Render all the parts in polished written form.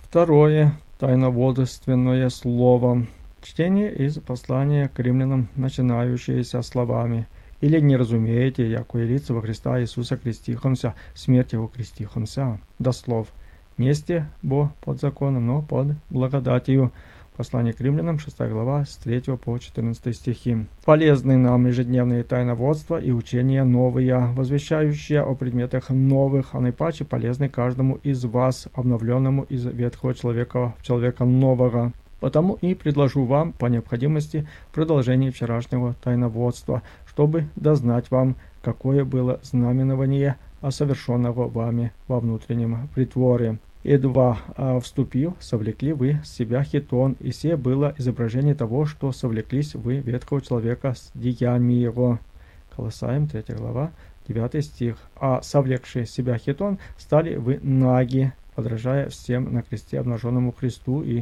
Второе тайноводственное слово. Чтение из послания к римлянам, начинающееся словами: «Или не разумеете, яко лица во Христа Иисуса крестихомся, смерть Его крестихомся». До слов: «Несте бо под законом, но под благодатью». Послание к римлянам, 6 глава, с 3 по 14 стихи. Полезны нам ежедневные тайноводства и учения новые, возвещающие о предметах новых, а наипаче полезны каждому из вас, обновленному из ветхого человека в человека нового. Потому и предложу вам по необходимости продолжение вчерашнего тайноводства, чтобы дознать вам, какое было знаменование совершенного вами во внутреннем притворе. Едва вступив, совлекли вы с себя хитон, и сие было изображение того, что совлеклись вы ветхого человека с деяниями его. Колоссаям, 3 глава, 9 стих. А совлекши себя хитон, стали вы наги, подражая всем на кресте обнаженному Христу, и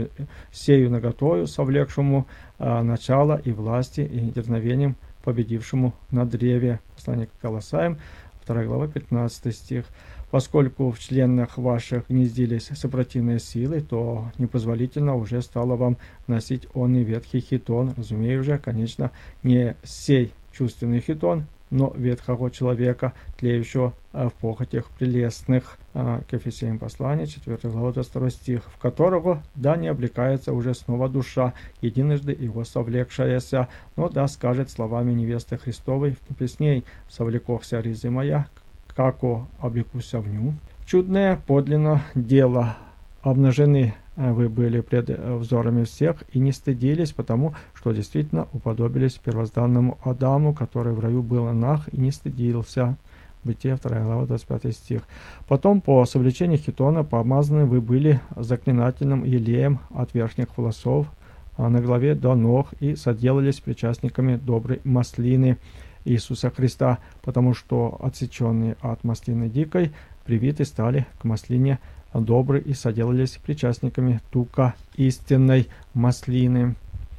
сею наготою совлекшему начало и власти, и дерзновением победившему на древе. Послание к Колоссаям, 2 глава, 15 стих. Поскольку в членах ваших гнездились сопротивные силы, то непозволительно уже стало вам носить он и ветхий хитон, разумею же, конечно, не сей чувственный хитон, но ветхого человека, тлеющего в похотях прелестных. К Ефесянам послание, 4 глава, 22 стих, в которого да не облекается уже снова душа, единожды его совлекшаяся, но да скажет словами невесты Христовой в песней: «Совлекохся ризы моя, како облекуся в ню». Чудное подлинно дело. Обнажены вы были пред взорами всех и не стыдились, потому что действительно уподобились первозданному Адаму, который в раю был наг и не стыдился. Бытие, 2 глава, 25 стих. Потом по совлечению хитона помазаны вы были заклинательным елеем от верхних волосов на голове до ног и соделались причастниками доброй маслины Иисуса Христа, потому что отсеченные от маслины дикой привиты стали к маслине добры и соделались причастниками тука истинной маслины.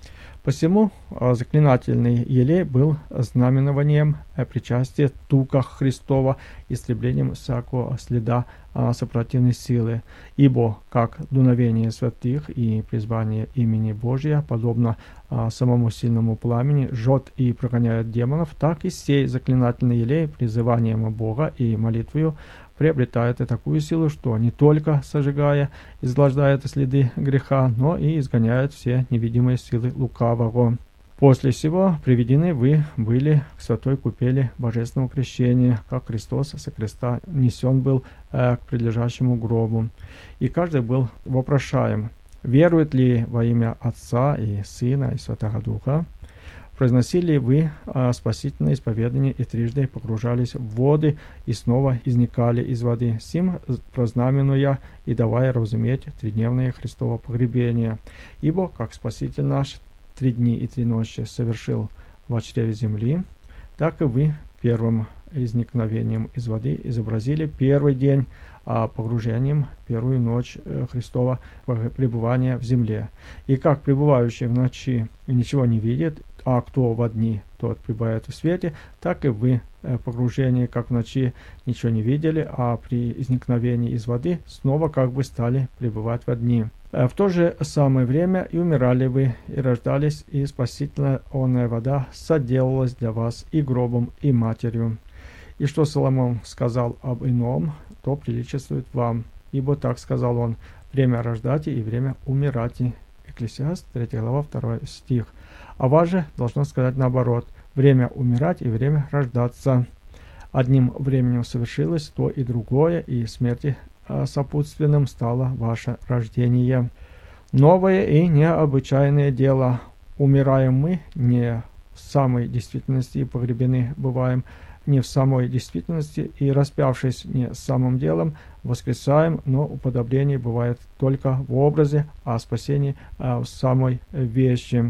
Посему заклинательный елей был знаменованием причастия тука Христова, истреблением всякого следа сопротивной силы. Ибо как дуновение святых и призвание имени Божия, подобно самому сильному пламени, жжет и прогоняет демонов, так и сей заклинательный елей призыванием Бога и молитвою приобретает и такую силу, что не только сожигая, изглаждает следы греха, но и изгоняет все невидимые силы лукавого. После сего приведены вы были к святой купели божественного крещения, как Христос со креста несен был к прилежащему гробу. И каждый был вопрошаем: верует ли во имя Отца и Сына и Святого Духа? Произносили вы спасительное исповедание и трижды погружались в воды и снова изникали из воды, сим прознаменуя и давая разуметь тридневное Христово погребение. Ибо, как Спаситель наш 3 дни и 3 ночи совершил во чреве земли, так и вы первым изникновением из воды изобразили первый день, а погружением первую ночь Христова пребывания в земле. И как пребывающий в ночи ничего не видит, а кто во дни, тот пребывает в свете, так и вы погружение, как в ночи, ничего не видели, а при изникновении из воды снова как бы стали пребывать во дни. В то же самое время и умирали вы, и рождались, и спасительная онная вода соделалась для вас и гробом, и матерью. И что Соломон сказал об ином, то приличествует вам, ибо так сказал он: время рождать и время умирать. Экклесиаст, 3 глава, 2 стих. А вас же должно сказать наоборот: время умирать и время рождаться. Одним временем совершилось то и другое, и смерти сопутственным стало ваше рождение. Новое и необычайное дело. Умираем мы не в самой действительности и погребены бываем не в самой действительности, и распявшись не с самым делом, воскресаем, но уподобление бывает только в образе, а спасение в самой вещи.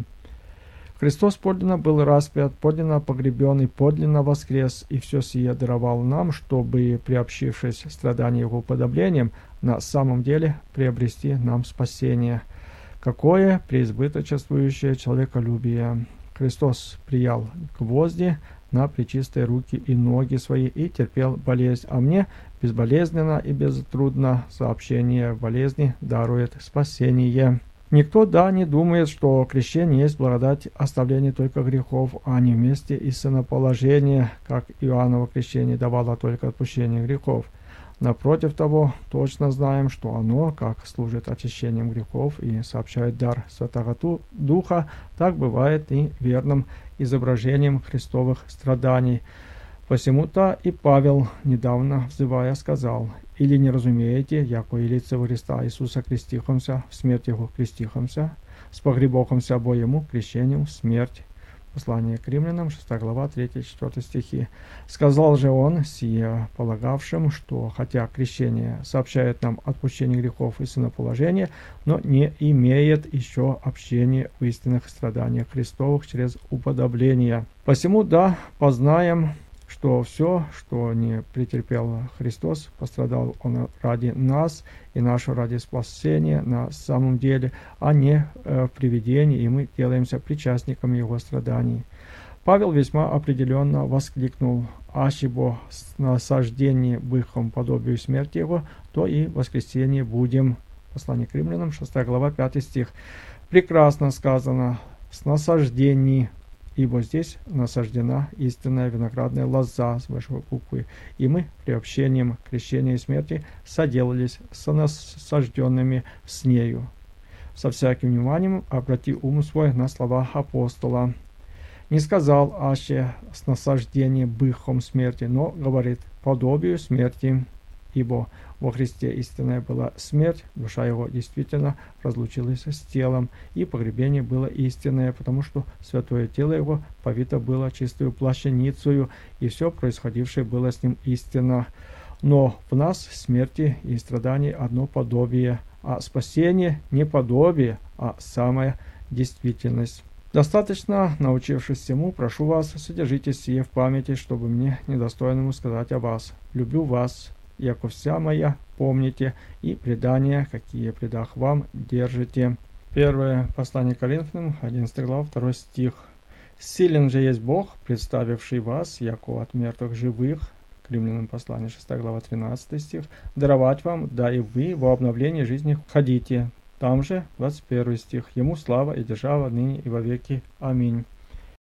Христос подлинно был распят, подлинно погребен и подлинно воскрес, и все сие даровал нам, чтобы, приобщившись страданию Его уподоблением, на самом деле приобрести нам спасение. Какое преизбыточествующее человеколюбие! Христос приял к гвозди, на пречистые руки и ноги свои и терпел болезнь, а мне безболезненно и безтрудно сообщение болезни дарует спасение. Никто, не думает, что крещение есть благодать оставления только грехов, а не вместе истинноположения, как Иоанново крещение давало только отпущение грехов. Напротив того, точно знаем, что оно, как служит очищением грехов и сообщает дар Святого Духа, так бывает и верным изображением христовых страданий. Посему-то и Павел, недавно взывая, сказал: «Или не разумеете, яко и лице Христа Иисуса крестихомся, в смерть Его крестихомся, с погребохомся обоему крещением в смерть». Послание к римлянам, 6 глава, 3-4 стихи. «Сказал же он, сие полагавшим, что хотя крещение сообщает нам отпущение грехов и сыноположение, но не имеет еще общения в истинных страданиях Христовых через уподобление. Посему познаем, что все, что не претерпел Христос, пострадал Он ради нас и нашего ради спасения на самом деле, а не в привидении, и мы делаемся причастниками Его страданий». Павел весьма определенно воскликнул: «Ашибо насаждение быхом подобию смерти Его, то и воскресение будем». Послание к римлянам, 6 глава, 5 стих. Прекрасно сказано «с насаждений», ибо здесь насаждена истинная виноградная лоза с большой буквы, и мы приобщением крещения и смерти соделались с насажденными с нею. Со всяким вниманием обрати ум свой на слова апостола. Не сказал аще с насаждением быхом смерти, но говорит подобию смерти, ибо во Христе истинная была смерть, душа его действительно разлучилась с телом, и погребение было истинное, потому что святое тело его повито было чистую плащаницею, и все происходившее было с ним истинно. Но в нас смерти и страданий одно подобие, а спасение не подобие, а самая действительность. Достаточно, научившись всему, прошу вас, содержите сие в памяти, чтобы мне, недостойному, сказать о вас. Люблю вас, яко вся моя, помните, и предания, какие предах вам, держите. Первое послание к Коринфянам, 11 глава, 2 стих. «Силен же есть Бог, представивший вас, яко от мертвых живых», к Римлянам послание, 6 глава, 13 стих, «даровать вам, да и вы во обновлении жизни ходите». Там же 21 стих. «Ему слава и держава ныне и во веки. Аминь».